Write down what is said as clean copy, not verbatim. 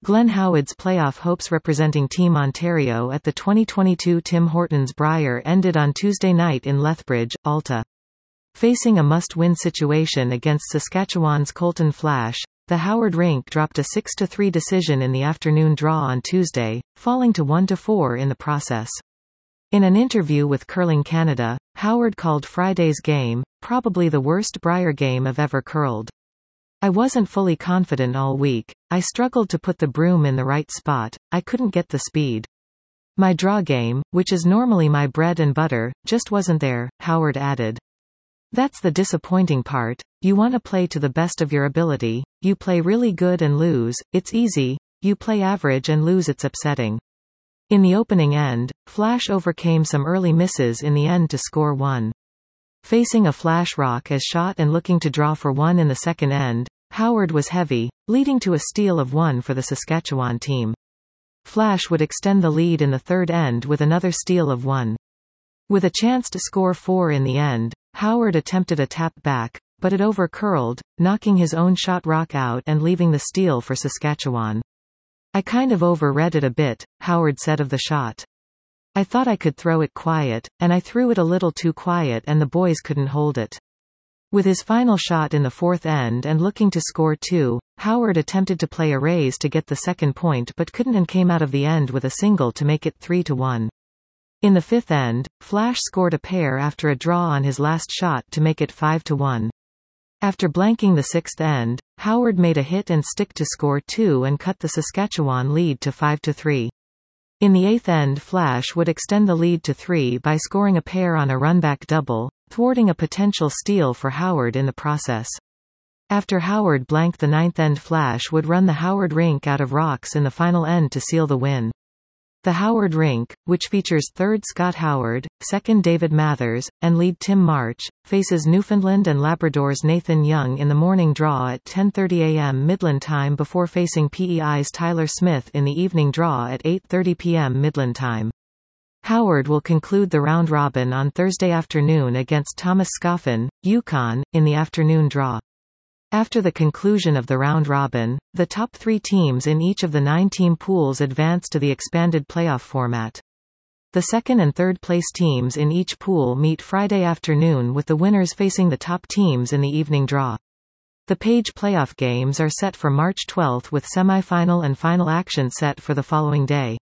Glenn Howard's playoff hopes representing Team Ontario at the 2022 Tim Hortons Brier ended on Tuesday night in Lethbridge, Alta. Facing a must-win situation against Saskatchewan's Colton Flash, the Howard rink dropped a 6-3 decision in the afternoon draw on Tuesday, falling to 1-4 in the process. In an interview with Curling Canada, Howard called Friday's game, "probably the worst Brier game I've ever curled. I wasn't fully confident all week, I struggled to put the broom in the right spot, I couldn't get the speed. My draw game, which is normally my bread and butter, just wasn't there," Howard added. "That's the disappointing part, you want to play to the best of your ability, you play really good and lose, it's easy, you play average and lose, it's upsetting." In the opening end, Flash overcame some early misses in the end to score 1. Facing a Flash rock as shot and looking to draw for 1 in the second end, Howard was heavy, leading to a steal of 1 for the Saskatchewan team. Flash would extend the lead in the third end with another steal of 1. With a chance to score 4 in the end, Howard attempted a tap back, but it over-curled, knocking his own shot rock out and leaving the steal for Saskatchewan. "I kind of over-read it a bit," Howard said of the shot. "I thought I could throw it quiet, and I threw it a little too quiet and the boys couldn't hold it." With his final shot in the fourth end and looking to score 2, Howard attempted to play a raise to get the second point but couldn't and came out of the end with a single to make it 3-1. In the fifth end, Flash scored a pair after a draw on his last shot to make it 5-1. After blanking the sixth end, Howard made a hit and stick to score 2 and cut the Saskatchewan lead to 5-3. In the eighth end, Flash would extend the lead to 3 by scoring a pair on a runback double, thwarting a potential steal for Howard in the process. After Howard blanked the ninth end, Flash would run the Howard rink out of rocks in the final end to seal the win. The Howard rink, which features third Scott Howard, second David Mathers, and lead Tim March, faces Newfoundland and Labrador's Nathan Young in the morning draw at 10:30 a.m. Midland Time before facing PEI's Tyler Smith in the evening draw at 8:30 p.m. Midland Time. Howard will conclude the round-robin on Thursday afternoon against Thomas Scoffin, Yukon, in the afternoon draw. After the conclusion of the round-robin, the top 3 teams in each of the 9-team pools advance to the expanded playoff format. The second and third place teams in each pool meet Friday afternoon with the winners facing the top teams in the evening draw. The Page playoff games are set for March 12 with semi-final and final action set for the following day.